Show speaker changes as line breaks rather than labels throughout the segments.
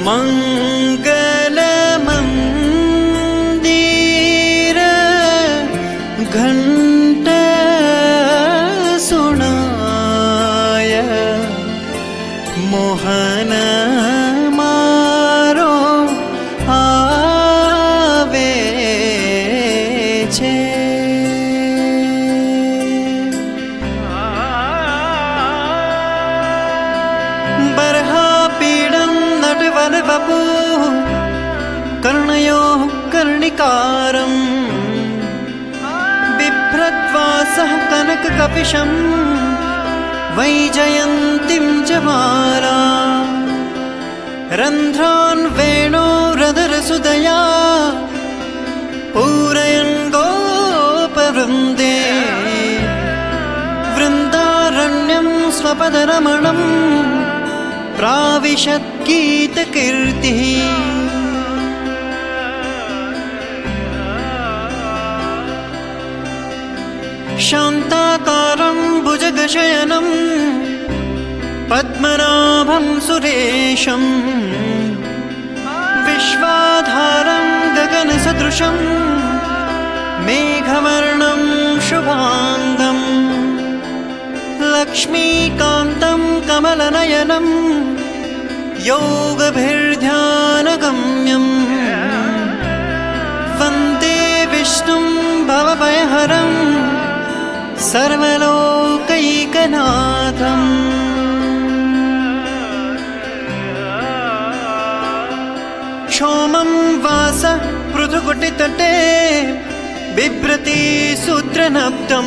मंगलमंदिर घंट सुनाय मोहन मारो आवे छे। बर्हापीडं नटवरवपु कर्णयोः कर्णिकारम् बिभ्रद्वासः कनककपिशं वैजयन्तीं च माला रन्ध्रान् वेणोरधरसुदया पूरयन् गोपवृन्दे वृन्दारण्यं स्वपदरमणं प्राविशद्गीतकीर्तिः। शान्ताकारं भुजगशयनं पद्मनाभं सुरेशं विश्वाधारं गगनसदृशं मेघवर्णं शुभांगं लक्ष्मीकान्तं कमलनयनं योगभिर्ध्यानगम्यं वन्दे विष्णुं भवभयहरं सर्वलोकैकनाथम्। क्षोमं वास पृथुकुटितटे बिभ्रति सूत्रनब्दं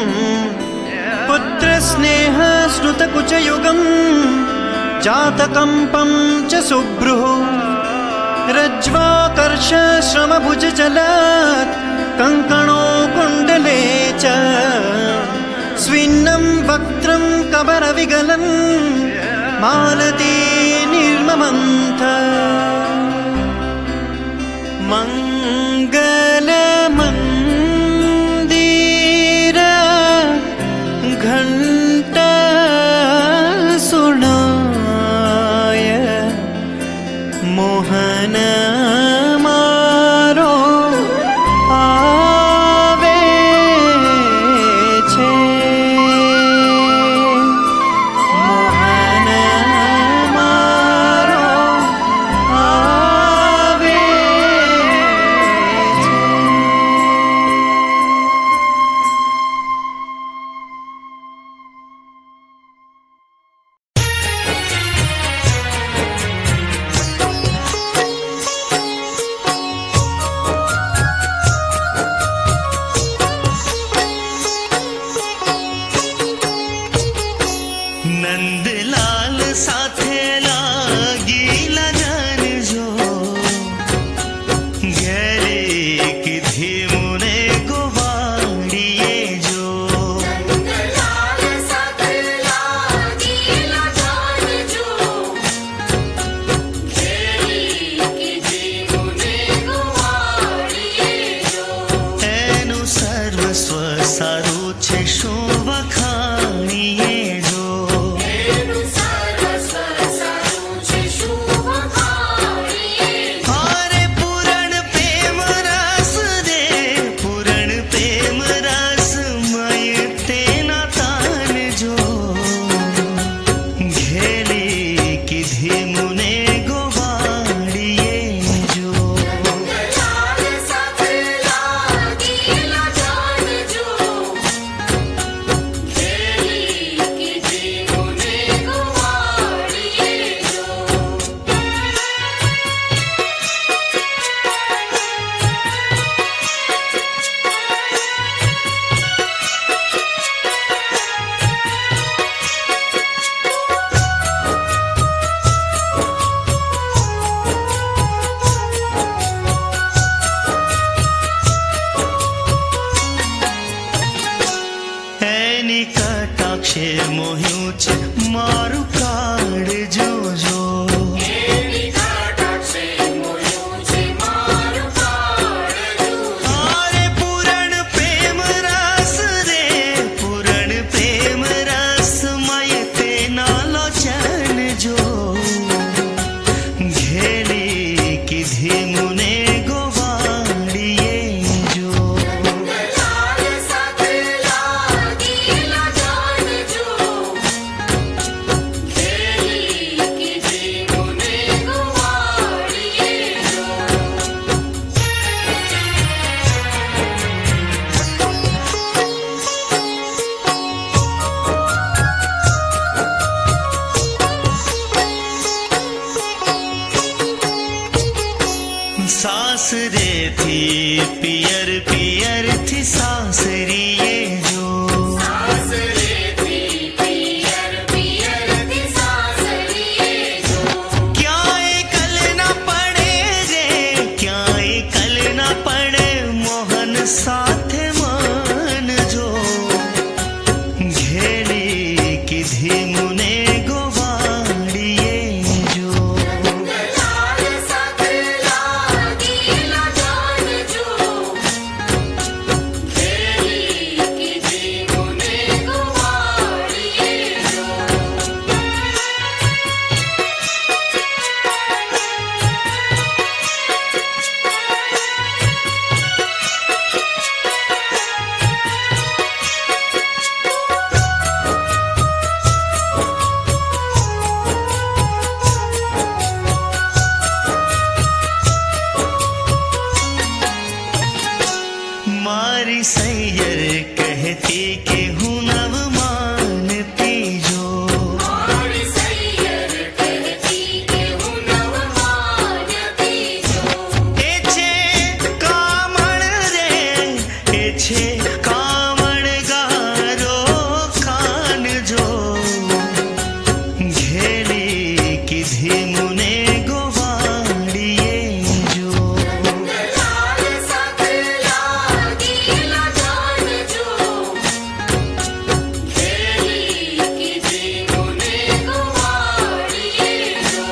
पुत्रस्नेहस्नुतकुचयुगं जातकम्पं च सुभ्रुः रज्ज्वाकर्ष श्रमभुजजलात् कङ्कणो कुण्डले च स्विन्नं वक्त्रं कबरविगलन् मालती निर्ममन्थ। मंगलमंदिर घंट सुनाय मोहन मारो आवे छे। मोहन मारो आवे छे। नंदलाल साथे लागी लगन जो घेरे किधी मुने गोवाड़िए जो
नंदलाल साथे लागी लगन जो घेरे किधी मुने गोवाड़िए जो
एनु सर्वस्व सारू छे शुं वखाणीए जो
एनु सर्वस्व सारू
सासरे थी पियर पियर थी सासरी ये जो
सासरे थी पियर पियर थी सासरी ये जो
क्या कल न पड़े रे क्या कल न पड़े मोहन साथ मन जो घेली की धीमुने गोवाड़िए जो
लाल सकला गीला जान जो खेली की जीवने गुवाड़िए जो
मारी सैयर कहती कि हूँ नव मानती जो
मारी सैयर कहती के हूँ नव मानती जो
एछे कामण रे एछे कामण गारो खान जो घेली की धीमुने गोवाड़िए जो
लाल सकला गीला जान जो खेली की जीवने गुवाड़िए जो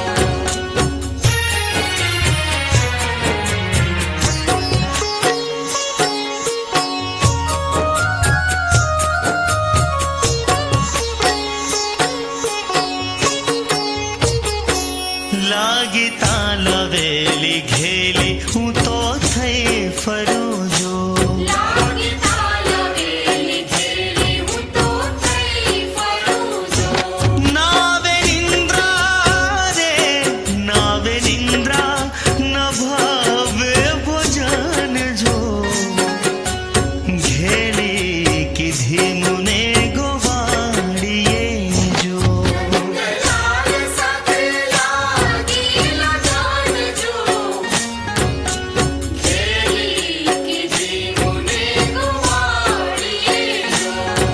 लागी तालवेली घेली हूँ तो थे फरू जो
लागी तालवेली खेली हूँ तो थई फरू जो
नावे निंद्रा रे नावे निंद्रा न भावे भोजन जो घेली की धीमुने गोवाड़िए जो
लाल सकला गीला जान जो खेली की जीवने गुवाड़िए जो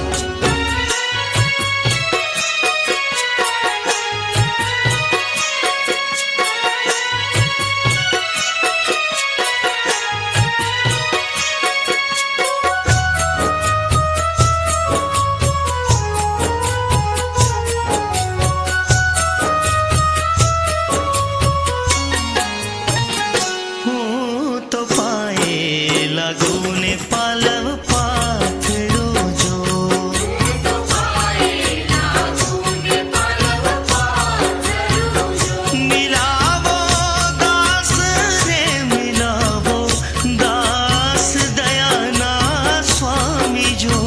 हूँ तो पाए लगूने पालव पाथरो जो
तो पाए लागूने पलव पाथरू जो
मिलावो दास रे मिलावो दास दयाना स्वामी जो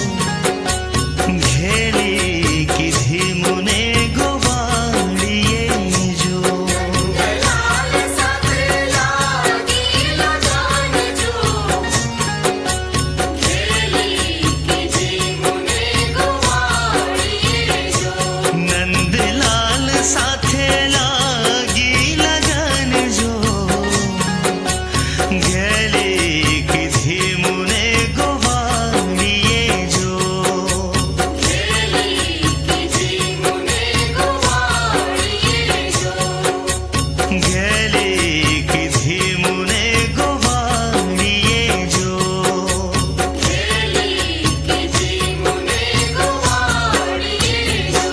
घेली की धीमुने गोवाड़िए जो
लाल सकला गीला जान जो खेली की जीवने गुवाड़िए जो
नंदलाल साथे लागी लगन जो घेली की धीमुने गोवाड़िए जो
खेली की जीवने गुवाड़िए जो
घेली की धीमुने गोवाड़िए जो
खेली की जीवने गुवाड़िए जो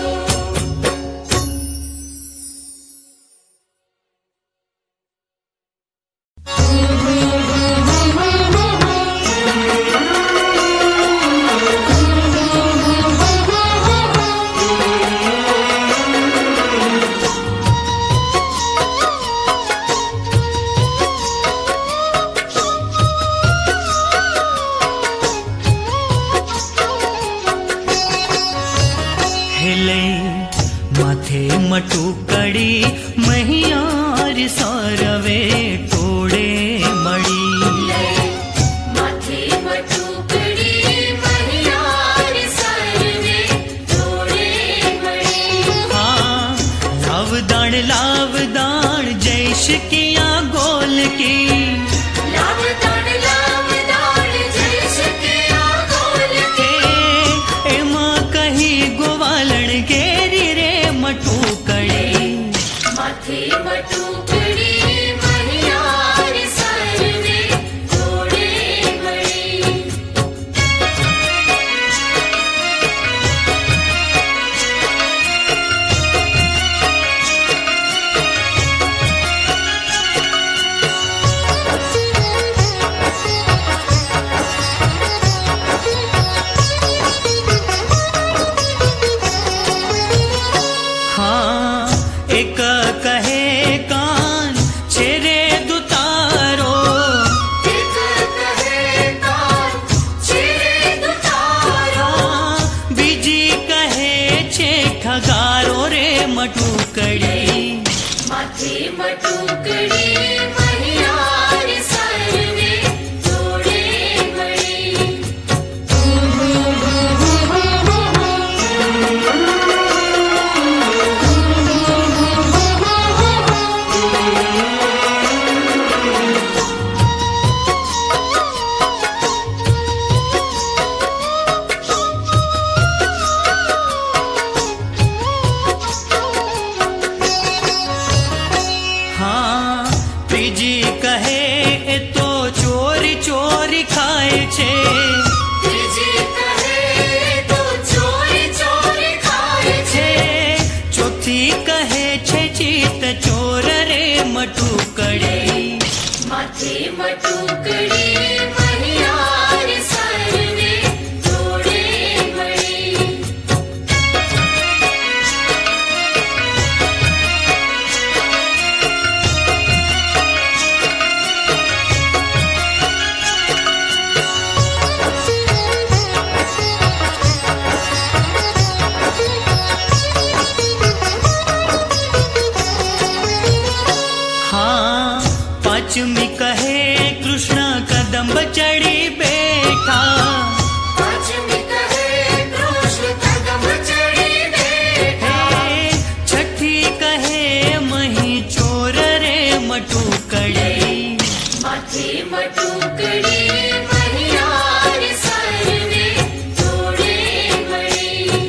हिले माथे मटुकड़ी महियार सारवे टोड़े मड़ी
माथे मटुकड़ी महियार सरवे तोड़े मड़ी
हाँ लावदाण जैश किया गोल की
लावदाण जैश किया गोल की
एमा कहीं गोवालण गेरी रे मटूकड़ी
माथे मटूकड़ी महियार सर्वे जोड़े बड़ी
हाँ एक कहे कान छेरे दुतारो
एक कहे कान छेरे दुतारो
बीजी कहे छे ठगारो रे मटूकड़ी
माथे मटूकड़ी महियार सर्वे जोड़े बड़ी
हाँ बीजी कहे ए तो चोरी चोरी खाए छे
तीजी कहे तो चोरी चोरी खाए छे
चौथी कहे छे चीत चोर रे मटूकड़ी
माथे मटूकड़ी महियार सर्वे जोड़े बड़ी
हाँ पांचवी कहे कृष्ण कदम चढ़ी बैठा
पांचवी कहे कृष्ण कदम चढ़ी बैठा
छठी कहे मही चोर रे मटूकड़ी
माथे मटूकड़ी महियार सर्वे जोड़े बड़ी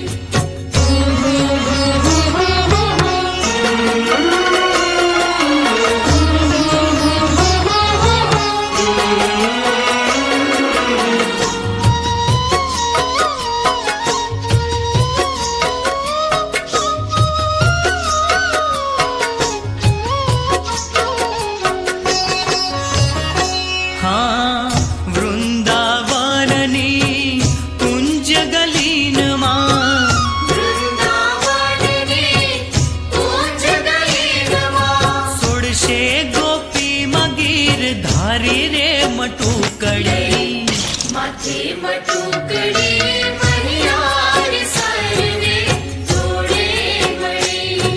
हाँ वृंदावननी कुंज गलीन मां
वृंदावननी कुंज गलीनमा
सोडशे गोपी मगीर धारी रे मटूकड़ी
माथे मटूकड़ी महियार सर्वे जोड़े बड़ी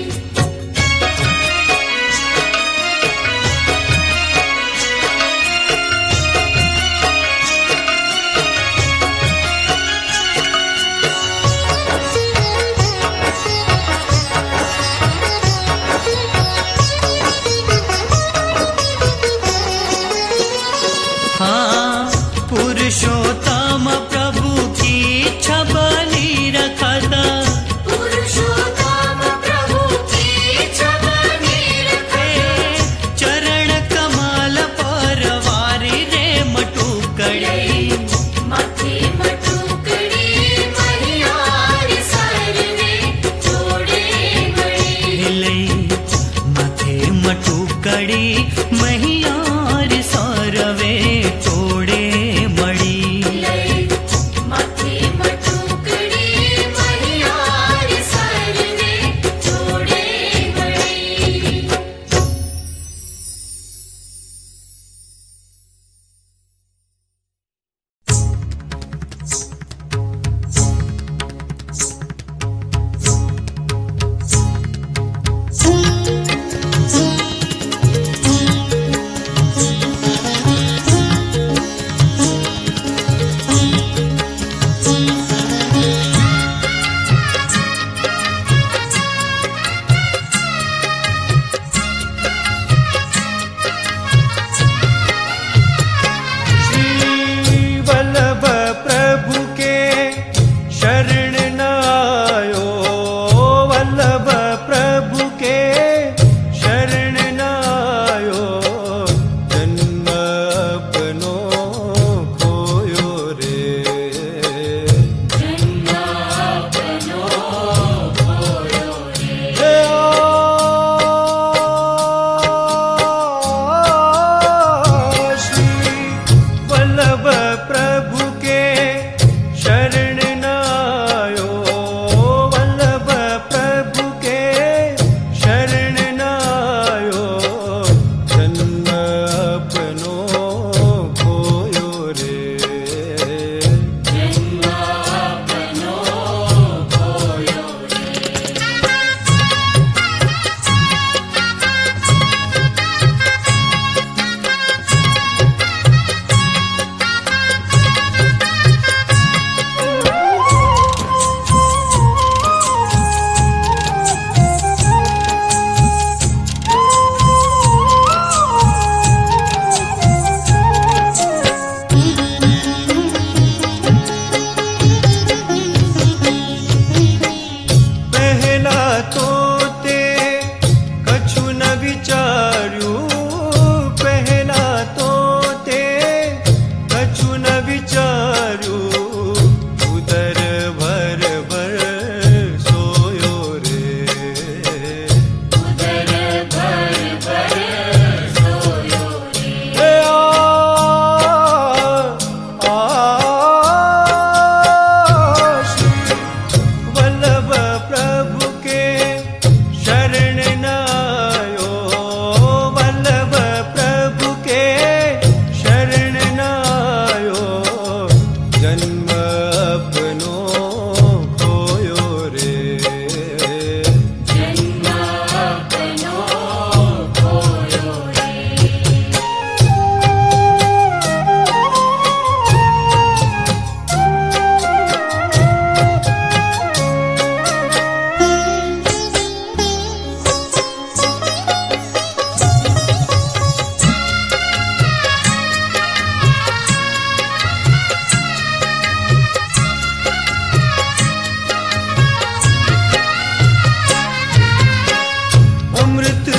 हाँ पुरुषोत्तम प्रभु की छबनी रखता
पुरुषोत्तम प्रभु की छबनी रखे
चरण कमल पर वारी रे मटूकड़ी
माथे मटूकड़ी महियार सर्वे जोड़े बड़ी
हिलई माथे मटूकड़ी महियार सरवे तोड़े मड़ी
लई माथे मटूकड़ी महियार सर्वे जोड़े बड़ी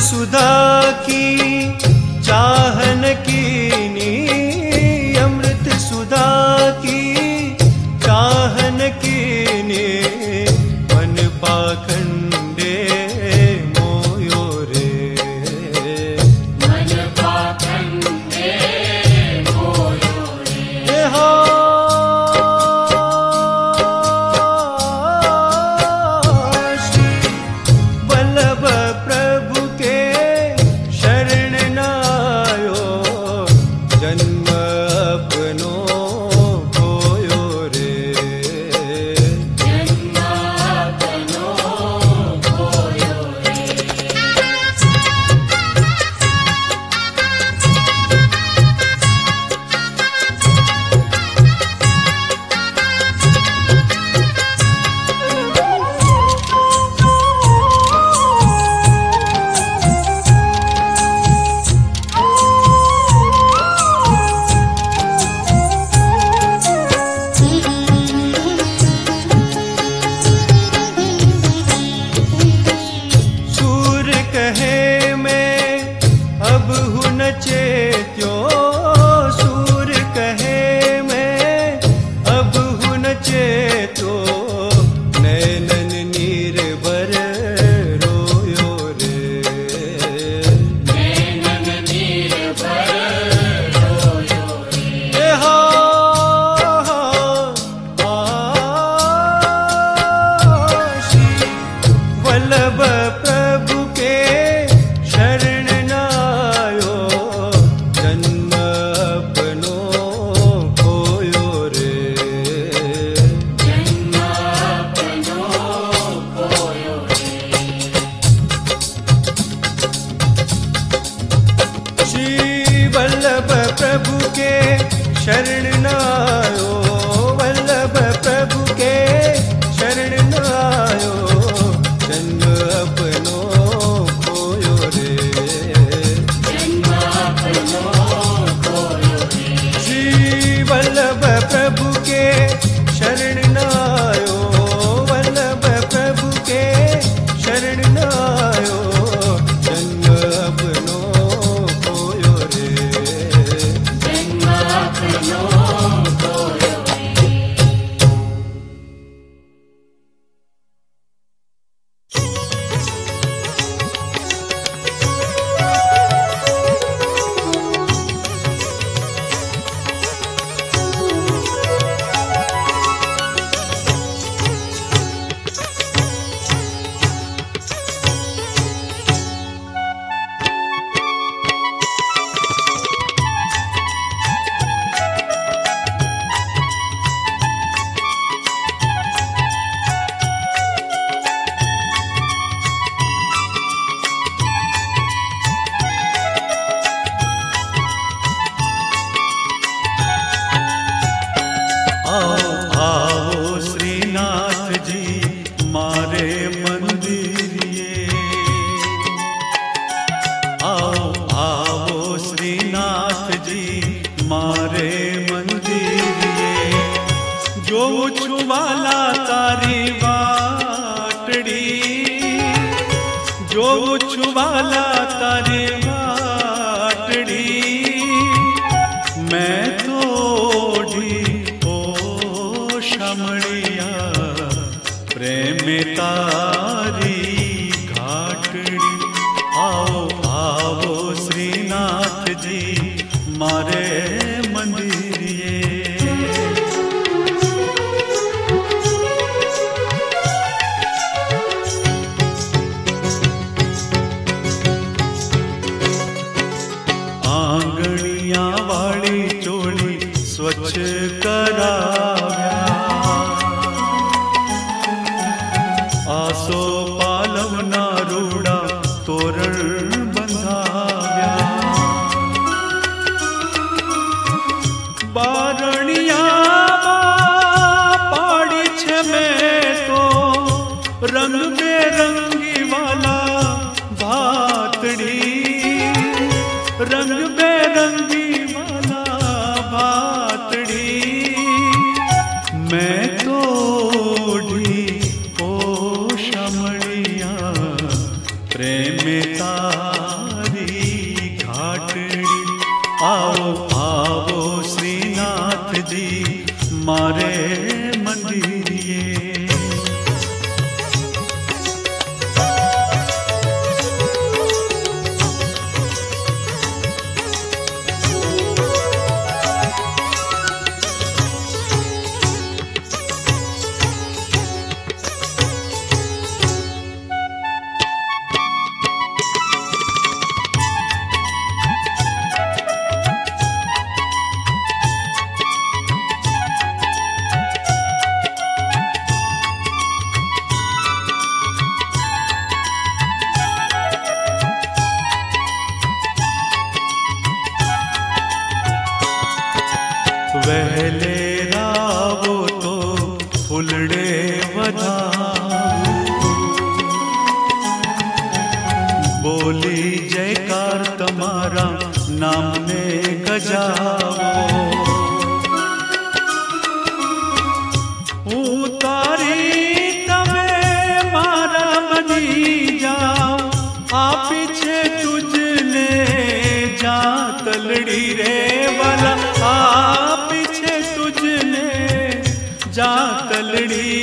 सुधा की चाहन कीनी, अमृत सुधा की चाहन कीनी, मन पाखंडे मोयो रे,
मन पाखंडे मोयो रे।
श्री वल्लभ प्रभु के शरण नायो, जन्म अपनो खोयो रे,
जन्म अपनो खोयो रे।
सूर कहे मैं अब हूँ न चेत्यो, सूर कहे मैं अब हूँ न चेतो, नैनन नीर भर रोयो रे,
नैनन नीर भर रोयो रे।
श्री वल्लभ प्रभु के शरण नायो, जन्म अपनो खोयो रे,
जन्म अपनो खोयो रे।
श्री वल्लभ प्रभु के शरण नायो, वल्लभ प्रभु के शरण नायो, जन्म अपनो खोयो रे,
जन्म अपनो खोयो रे।
श्री वल्लभ प्रभु के शरण नायो, वल्लभ प्रभु के शरण नायो, जन्म अपनो खोयो रे,
जन्म अपनो खोयो रे।
आओ आओ श्रीनाथ जी मारे मंदिरिए, आओ आओ श्रीनाथ जी मारे मंदिरिए, जो छुवाला तारी वाटड़ी, जो छुवाला तारी वाटड़ी, मैं तोड़ी ओ शमड़िया, प्रेम तारी घाटड़ी। आओ आओ श्रीनाथ जी मारे मंदिरिए, आंगणिया वाली चोली स्वच्छ कराव्या, आसो पालवना रूड़ा तोरण बंधाव्या, बारणिया पाड़ी छे में तो रंग बेरंगी वाला भातड़ी, रंग बेरंगी वाला भातड़ी, मैं तोड़ी ओ शमड़िया प्रेम तारी बोली जयकार तमारा नाम ने गजावो। उतारी तमे मारा बनी जाओ, आ पीछे तुझने जा तलड़ी रे वाला, आ पीछे तुझने जा तलड़ी।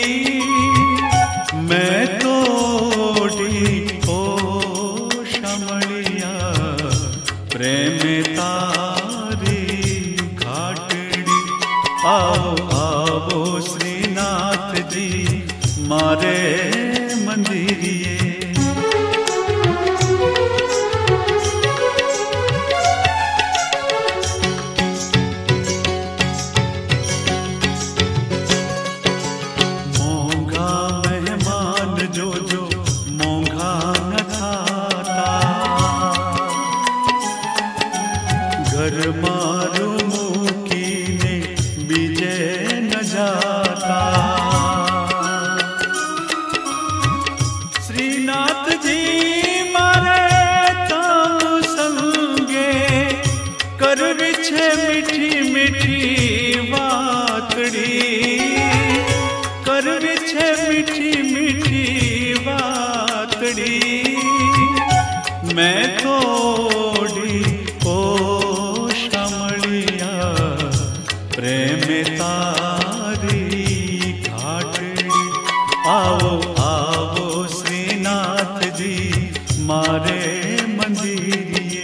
मैं तोड़ी ओ शमलिया प्रेम तारी घाटड़ी। आओ आओ श्रीनाथ जी मारे मंदिरिए। मोंघा मेहमान जो जो मोंघा न खाता, घर मारू मुकी ने बीजे न जाता। श्रीनाथ जी मारे ताम संगे, कर बिछे मीठी मीठी बातड़ी, कर बिछे मीठी मीठी बातड़ी। मैं तोड़ी ओ शमलिया प्रेम तारी घाटड़ी। आओ आओ श्रीनाथ जी मारे मंदिरिए।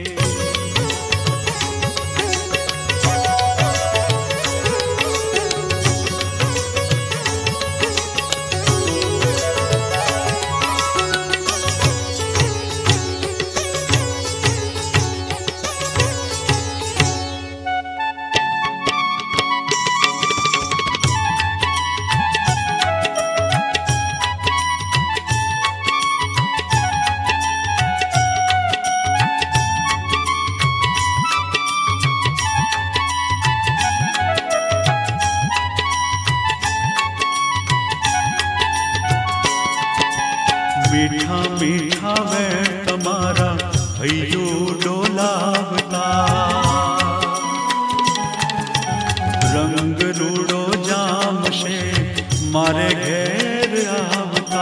मीठा मीठा वे तमारा हयो डोलावता, रंग रूड़ो जाम से मारे घेर आवता।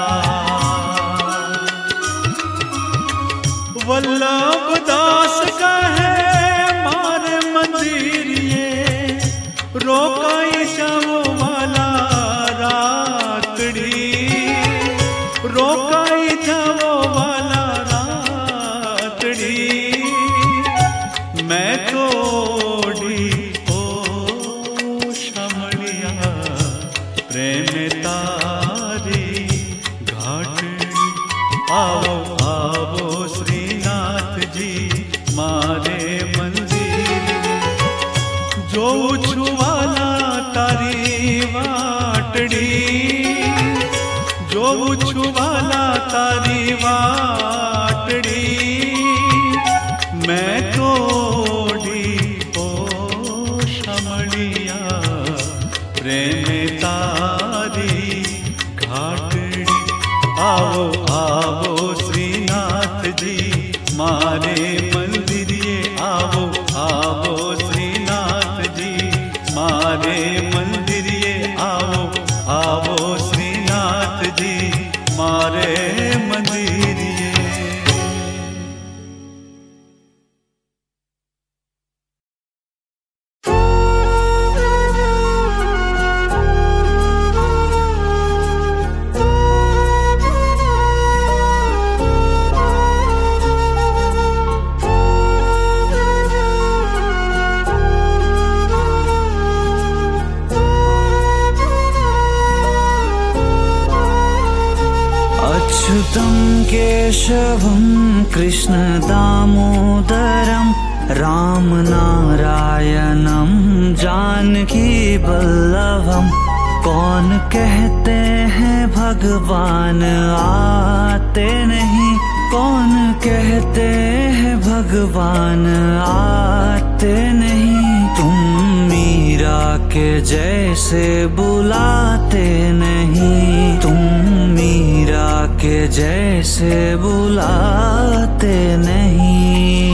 वल्लभ दास कहे मारे मंदिरिए, रोकाई जाओ वाला रातड़ी, रोकाई जाओ वाला रातड़ी। मैं तोड़ी ओ शमलिया प्रेम तारी घाटड़ी। आओ आओ श्रीनाथ जी मारे मंदिर, जो छुवाला तारी वाटड़ी, जो छुवाला तारी वाटड़ी। मैं तोड़ी ओ शमलिया प्रेम तारी घाटड़ी। आओ आओ श्रीनाथ जी मारे मंदिरिए। आओ आओ श्रीनाथ जी मारे मंदिरिए। आओ आओ श्रीनाथ जी मारे मंदिरिए।
अच्युतं केशवं कृष्ण दामोदरं रामनारायणं जानकी वल्लभं। कौन कहते हैं भगवान आते नहीं, कौन कहते हैं भगवान आते नहीं। तुम मीरा के जैसे बुलाते नहीं, तुम मीरा के जैसे बुलाते पाते नहीं।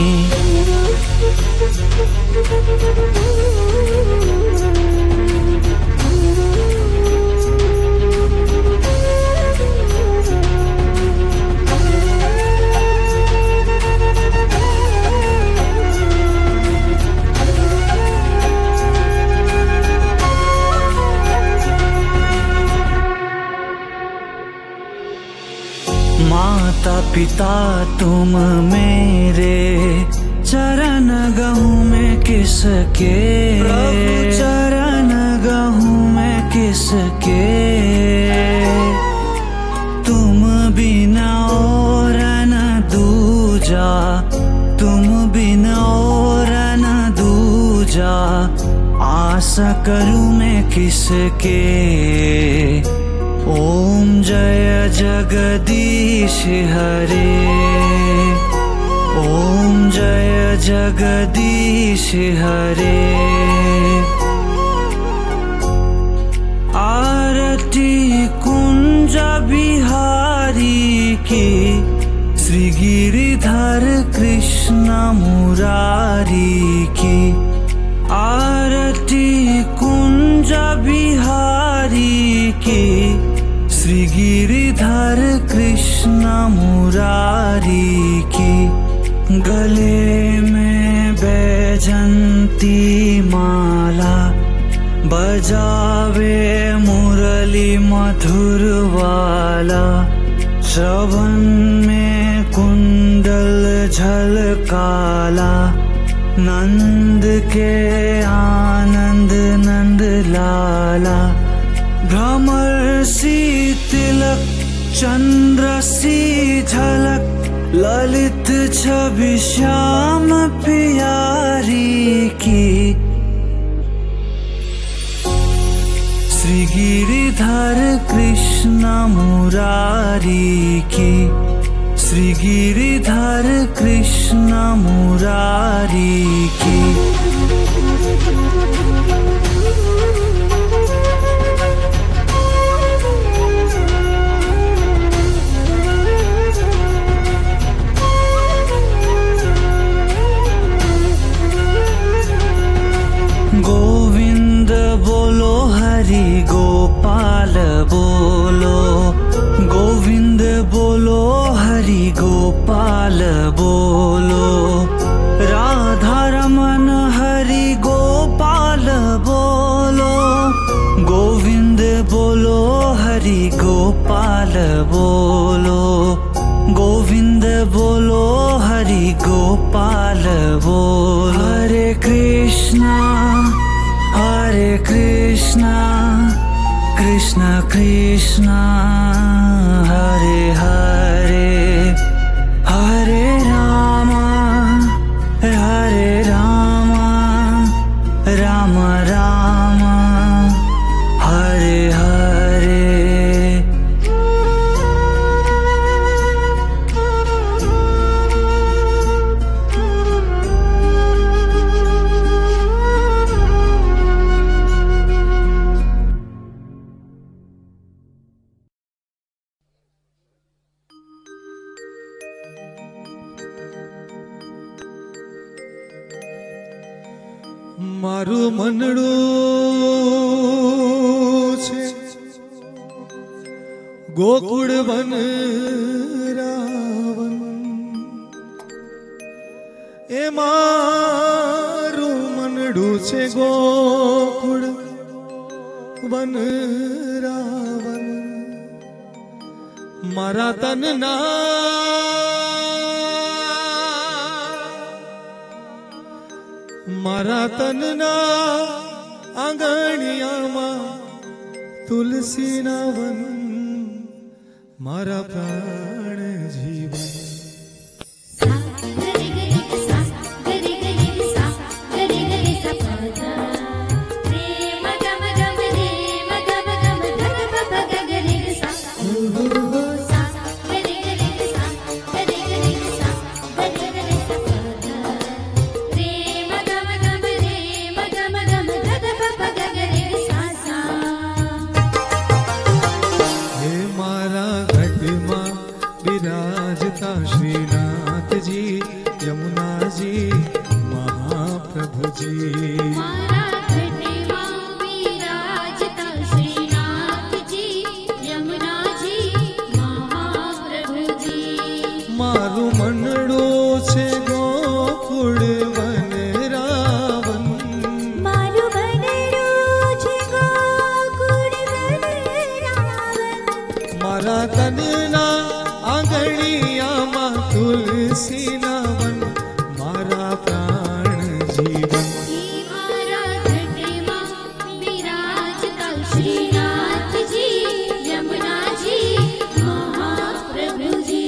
माता पिता तुम मेरे, चरण गहूँ मैं किसके, प्रभु चरण गहूँ मैं किसके। तुम बिना और न दूजा, तुम बिना और न दूजा, आशा करूँ मैं किसके। ओम जय जगदीश हरे, ओम जय जगदीश हरे। आरती कुंज बिहारी की, श्री गिरिधर कृष्ण मुरारी की। आरती कुंज बिहारी की, श्री गिरिधर कृष्ण मुरारी की। गले में बैजंती माला, बजावे मुरली मधुर वाला। श्रवण में कुंडल झलकाला, नंद के आनंद नंद लाला। भ्रमर सी तिलक, चंद्र सी झलक, ललित छवि श्याम प्यारी की। श्री गिरिधर कृष्ण मुरारी की, श्री गिरिधर कृष्ण मुरारी की। गोविंद बोलो हरि गोपाल बोलो, गोविंद बोलो हरि गोपाल बोलो। राधा रमन हरि गोपाल बोलो, गोविंद बोलो हरि गोपाल बोलो। गोविंद बोलो हरि गोपाल बोलो। हरे कृष्णा हरे कृष्णा, कृष्ण कृष्ण हरे हरे। हरे राम राम राम हरे हरे।
મારું મનડું છે ગોકુળ વન રાવન, એ મારું મનડું છે ગોકુળ વન રાવન. મારા તનના મારા તનના આંગણિયામાં તુલસીના વન, મારા પ્રાણ જીવન. जी।
मारा घटवा विराजता श्रीनाथ जी यमुना जी महाप्रभु जी।
मारू मनडो छे गोकुळ वन रावण।
मारू बनडो छे गोकुळ वन रावण।
मारा तनना आंगणियामां तुलसीना वन। मारा प्राण जीवन
मारा घटवा विराजता श्रीनाथ जी यमुना जी महाप्रभु जी।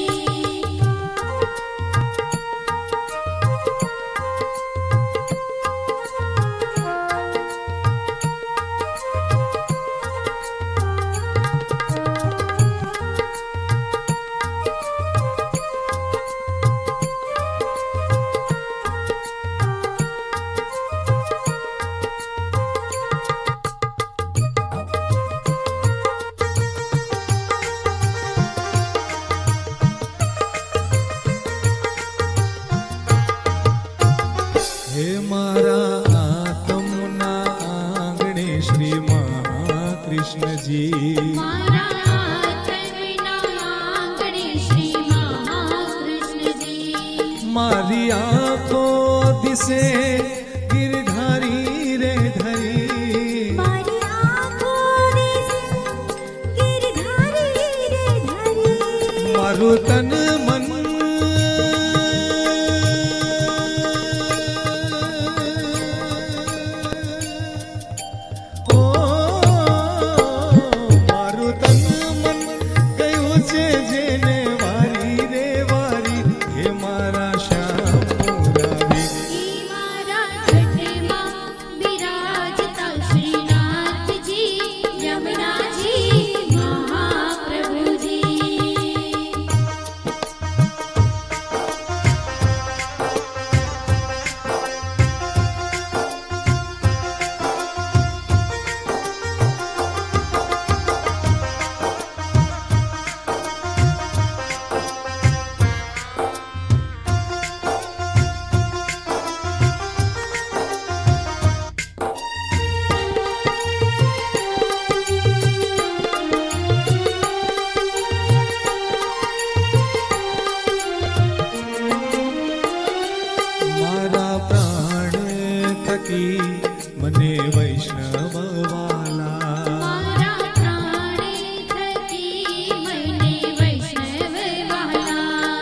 हे मारा आत्मना आंगणे श्री महाकृष्ण जी।
मारा आत्मना आंगणे श्री महाकृष्ण जी।
मारी आँखो दिसे गिरधारी रे धरी।
मारी आँखो दिसे गिरधारी रे धरी।
मारू तन मन ओ मारू तन मन गयो छे जेने वारी रे वारी। हे मारा श्याम मुरारी
मारा घटवा विराजता श्रीनाथ जी यमुना जी महाप्रभु जी।
मारा प्राण थकी मने वैष्णव वाला।
मारा प्राण थकी मने वैष्णव वाला।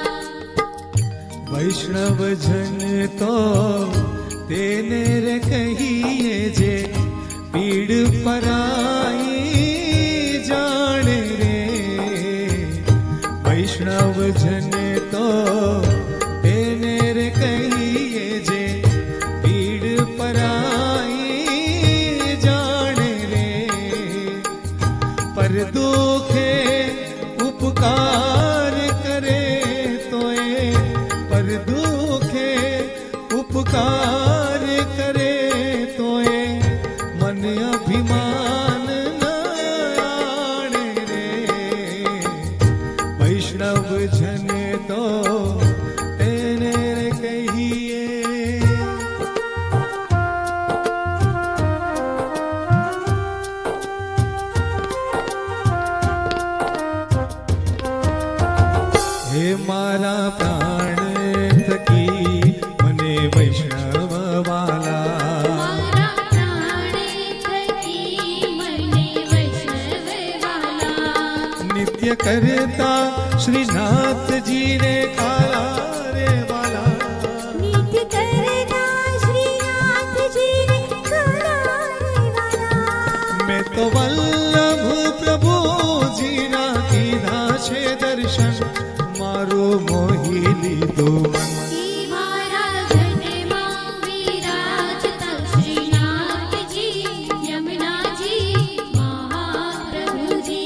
वैष्णव जन तो तेने रे कहिए जे पीड़ पराई जाने रे। वैष्णव जन तो तेने रे कहिए जे पीड़ पराई जाने रे। पर दुखे उपकार करे तोए। पर दुखे उपकार करे तोए। मन अभिमान न आणे रे। वैष्णव जन तो तेने रे कहिए। हे मारा प्राण थकी मने वैष्णव वाला।
मारा प्राण थकी मने वैष्णव वाला।
नित्य करता श्रीनाथ जी रे काला रे वाला।
नित्य करता श्रीनाथ जी रे काला रे वाला।
मैं तो वल्लभ प्रभु जी ना कीधा छे दर्शन। मारो मोही लीधो मन।
मारा घटवा विराजता श्रीनाथ जी यमुना जी महाप्रभु जी।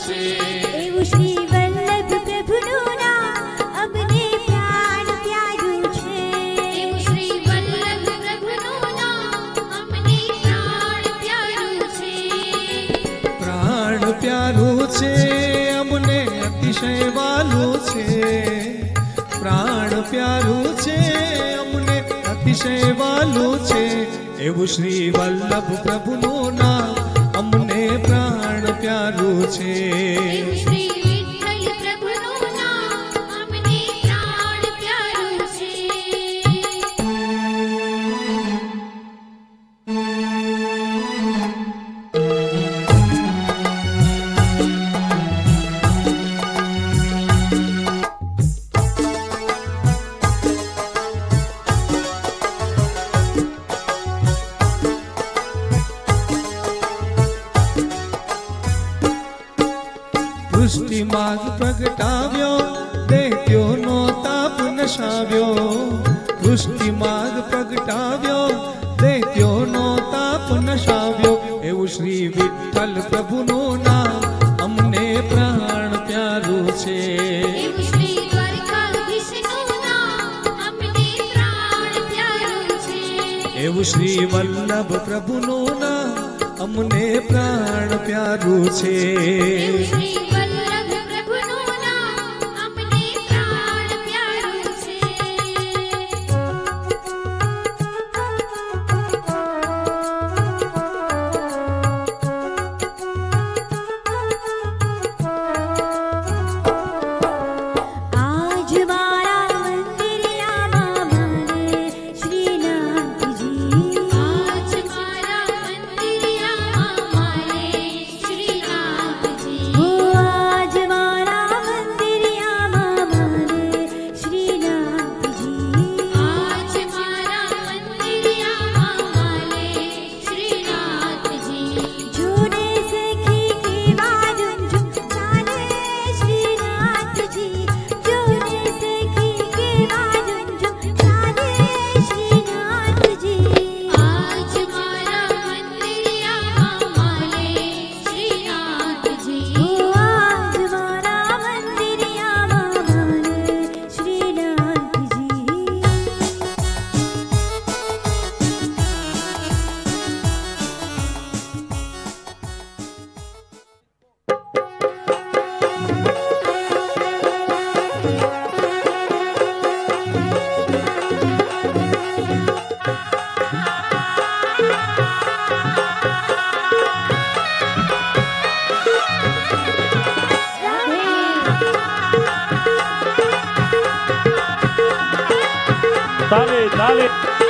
છે
એવું શ્રી વલ્લભ પ્રભુનું નામ અમને પ્રાણ પ્યારું છે.
એવું શ્રી વલ્લભ પ્રભુનું નામ અમને પ્રાણ પ્યારું છે.
પ્રાણ પ્યારું છે અમને અતિશય વાલું છે. પ્રાણ પ્યારું છે અમને અતિશય વાલું છે. એવું શ્રી વલ્લભ પ્રભુનું નામ અમને પ્રાણ પ્યારું છે.
એવું શ્રી વિઠ્ઠલ પ્રભુનું નામ અમને પ્રાણ પ્યારું છે.
દૃષ્ટિ માર્ગ પ્રગટાવ્યો દૈત્યોનો તાપ નશાવ્યો. દૃષ્ટિ માર્ગ પ્રગટાવ્યો દૈત્યોનો તાપ નશાવ્યો. એવું શ્રી વિઠ્ઠલ પ્રભુનું નામ અમને પ્રાણ પ્યારું છે.
એવું શ્રી દ્વારકાધીશનું નામ અમને પ્રાણ પ્યારું છે.
એવું શ્રી વલ્લભ પ્રભુનું નામ અમને પ્રાણ પ્યારું છે.
એવું શ્રી વલ્લભ પ્રભુનું નામ અમને પ્રાણ પ્યારું છે.
આજ મારા મંદિરિયામાં મને શ્રીનાથજી.
આજ મારા મંદિરિયામાં મારે શ્રીનાથજી.
હો આજ મારા મંદિરિયામાં મને શ્રીનાથજી.
આજ મારા મંદિરિયામાં મારે શ્રીનાથજી.
જોને સખી કેવા ઝુમઝુમ ચાલે શ્રીનાથજી. જોને સખી કેવા ઝુમઝુમ ચાલે શ્રીનાથજી.
આજ મારા મંદિરિયામાં મારે શ્રીનાથજી.
હો આજ મારા મંદિરિયામાં મને શ્રીનાથજી.
તાલે તાલે